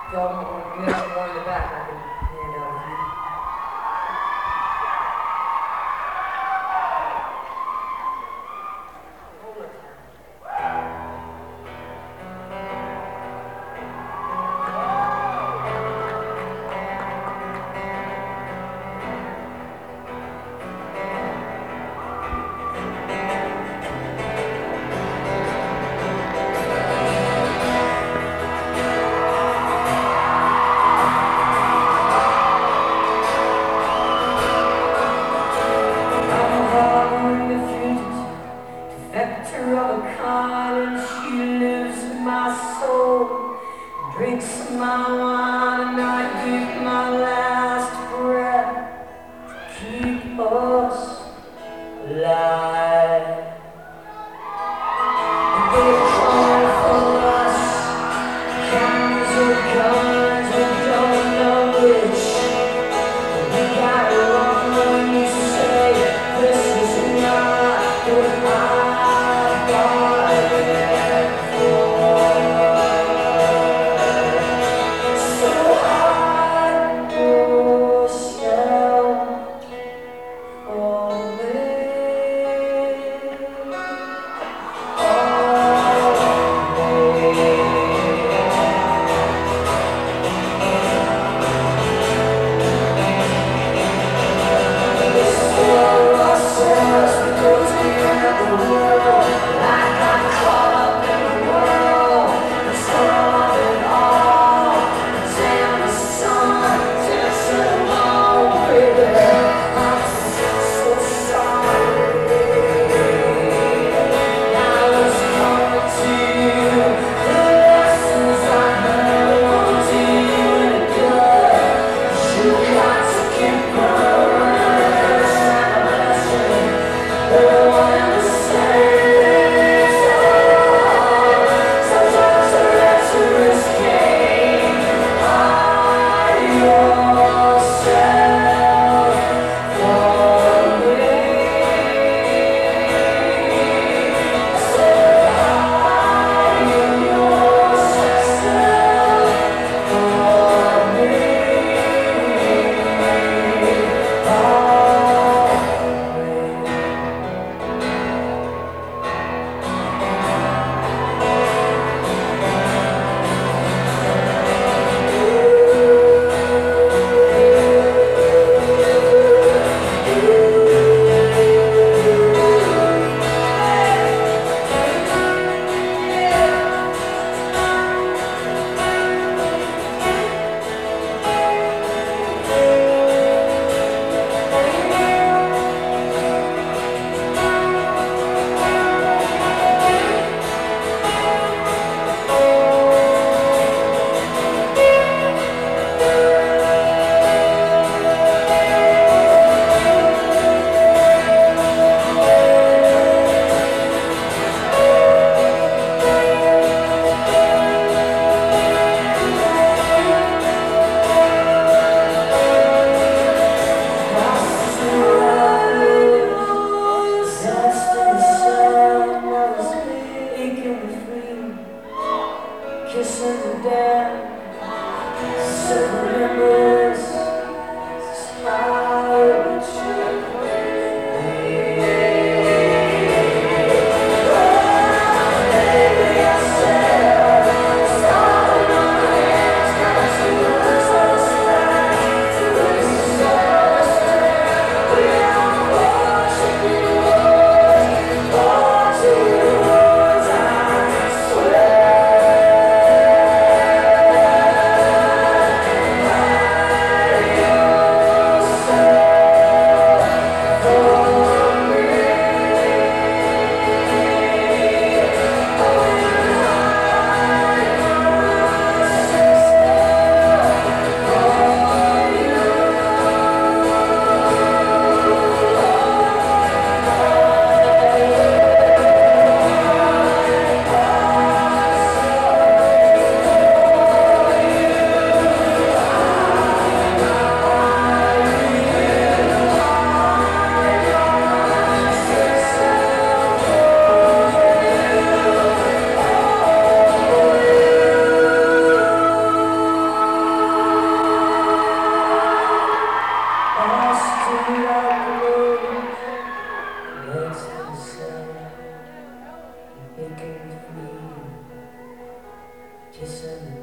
Y'all, you have more in the back. I can hand out a few. Vector of a kind, and she lives in my soul, drinks my wine, and I give my last breath to keep us alive. And they call for us, cans or guns, we don't know which. We got it wrong when you say this is not what I got it for. So hide yourself from kissing the dead, certain memories, how it should kissing